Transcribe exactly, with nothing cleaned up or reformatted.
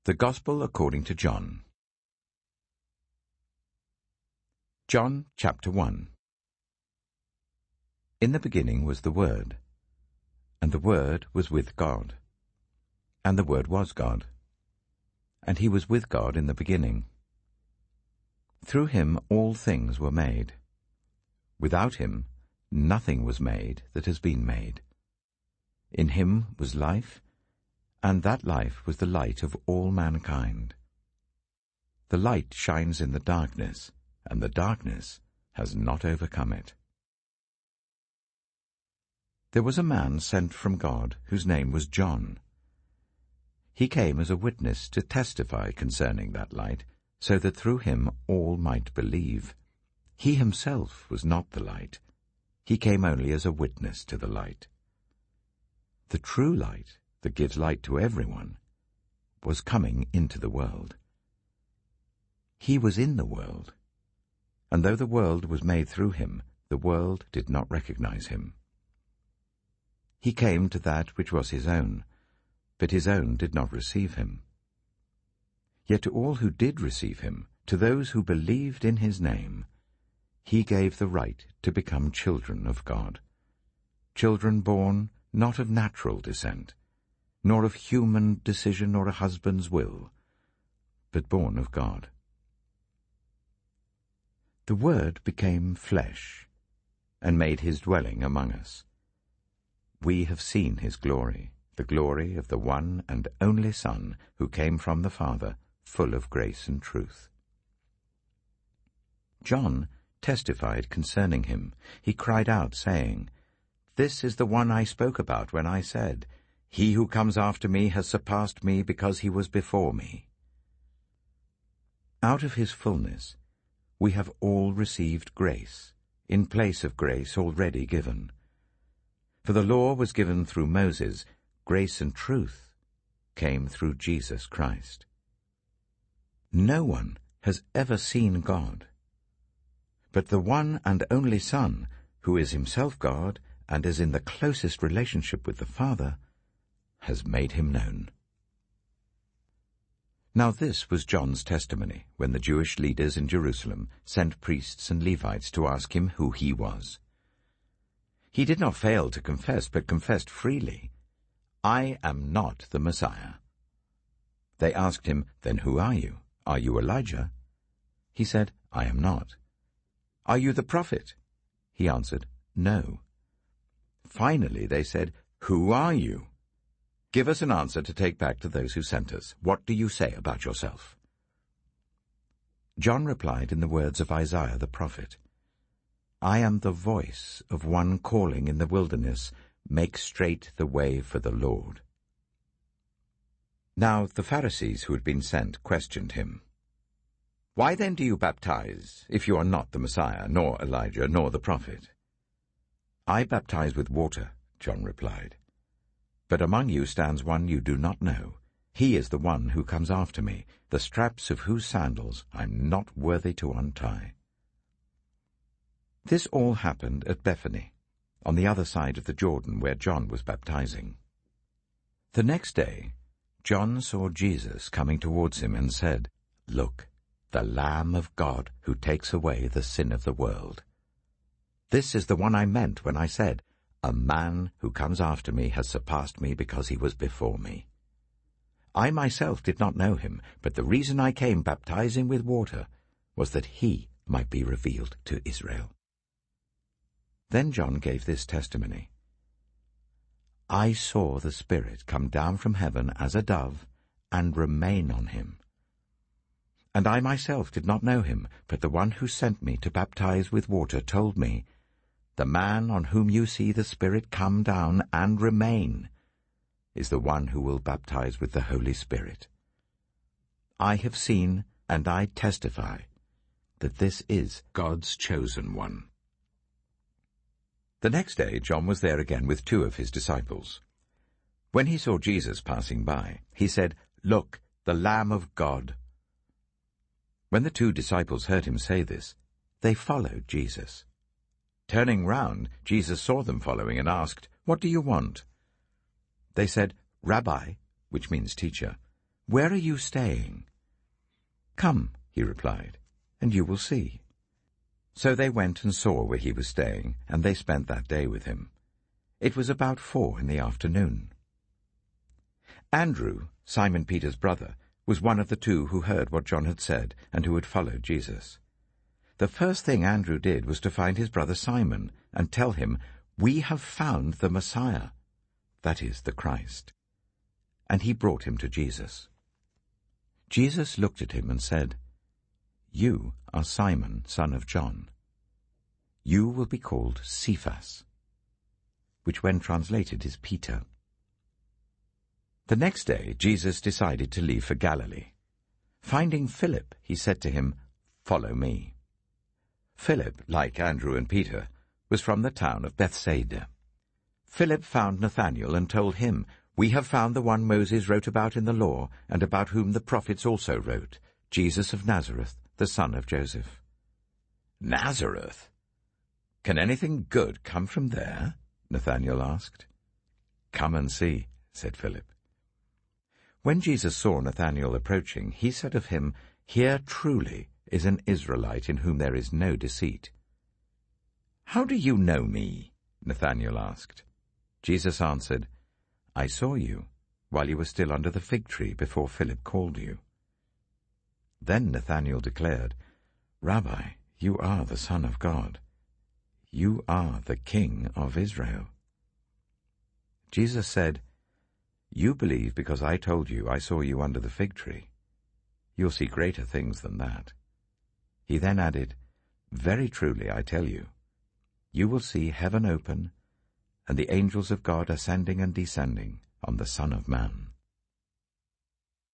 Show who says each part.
Speaker 1: The Gospel according to John. John chapter one. In the beginning was the Word, and the Word was with God, and the Word was God, and he was with God in the beginning. Through him all things were made. Without him nothing was made that has been made. In him was life, and that life was the light of all mankind. The light shines in the darkness, and the darkness has not overcome it. There was a man sent from God whose name was John. He came as a witness to testify concerning that light, so that through him all might believe. He himself was not the light. He came only as a witness to the light. The true light that gives light to everyone was coming into the world. He was in the world, and though the world was made through him, the world did not recognize him. He came to that which was his own, but his own did not receive him. Yet to all who did receive him, to those who believed in his name, he gave the right to become children of God, children born not of natural descent, nor of human decision or a husband's will, but born of God. The Word became flesh, and made his dwelling among us. We have seen his glory, the glory of the one and only Son, who came from the Father, full of grace and truth. John testified concerning him. He cried out, saying, "This is the one I spoke about when I said, 'He who comes after me has surpassed me because he was before me.'" Out of his fullness we have all received grace, in place of grace already given. For the law was given through Moses, grace and truth came through Jesus Christ. No one has ever seen God, but the one and only Son, who is himself God and is in the closest relationship with the Father, has made him known. Now this was John's testimony when the Jewish leaders in Jerusalem sent priests and Levites to ask him who he was. He did not fail to confess, but confessed freely, "I am not the Messiah." They asked him, "Then who are you? Are you Elijah?" He said, "I am not." "Are you the prophet?" He answered, "No." Finally they said, "Who are you? Give us an answer to take back to those who sent us. What do you say about yourself?" John replied in the words of Isaiah the prophet, "I am the voice of one calling in the wilderness, 'Make straight the way for the Lord.'" Now the Pharisees who had been sent questioned him. "Why then do you baptize, if you are not the Messiah, nor Elijah, nor the prophet?" "I baptize with water," John replied. "But among you stands one you do not know. He is the one who comes after me, the straps of whose sandals I am not worthy to untie." This all happened at Bethany, on the other side of the Jordan, where John was baptizing. The next day John saw Jesus coming towards him and said, "Look, the Lamb of God who takes away the sin of the world. This is the one I meant when I said, 'A man who comes after me has surpassed me because he was before me.' I myself did not know him, but the reason I came baptizing with water was that he might be revealed to Israel." Then John gave this testimony, "I saw the Spirit come down from heaven as a dove and remain on him. And I myself did not know him, but the one who sent me to baptize with water told me, 'The man on whom you see the Spirit come down and remain is the one who will baptize with the Holy Spirit.' I have seen and I testify that this is God's chosen one." The next day John was there again with two of his disciples. When he saw Jesus passing by, he said, "Look, the Lamb of God." When the two disciples heard him say this, they followed Jesus. Turning round, Jesus saw them following and asked, "What do you want?" They said, "Rabbi," which means teacher, "Where are you staying?" "Come," he replied, "and you will see." So they went and saw where he was staying, and they spent that day with him. It was about four in the afternoon. Andrew, Simon Peter's brother, was one of the two who heard what John had said and who had followed Jesus. The first thing Andrew did was to find his brother Simon and tell him, "We have found the Messiah," that is, the Christ. And he brought him to Jesus. Jesus looked at him and said, "You are Simon, son of John. You will be called Cephas," which when translated is Peter. The next day Jesus decided to leave for Galilee. Finding Philip, he said to him, "Follow me." Philip, like Andrew and Peter, was from the town of Bethsaida. Philip found Nathanael and told him, "We have found the one Moses wrote about in the law, and about whom the prophets also wrote, Jesus of Nazareth, the son of Joseph." "Nazareth? Can anything good come from there?" Nathanael asked. "Come and see," said Philip. When Jesus saw Nathanael approaching, he said of him, "Here truly is an Israelite in whom there is no deceit." "How do you know me?" Nathanael asked. Jesus answered, "I saw you while you were still under the fig tree before Philip called you." Then Nathanael declared, "Rabbi, you are the Son of God. You are the King of Israel." Jesus said, "You believe because I told you I saw you under the fig tree. You'll see greater things than that." He then added, "Very truly I tell you, you will see heaven open and the angels of God ascending and descending on the Son of Man."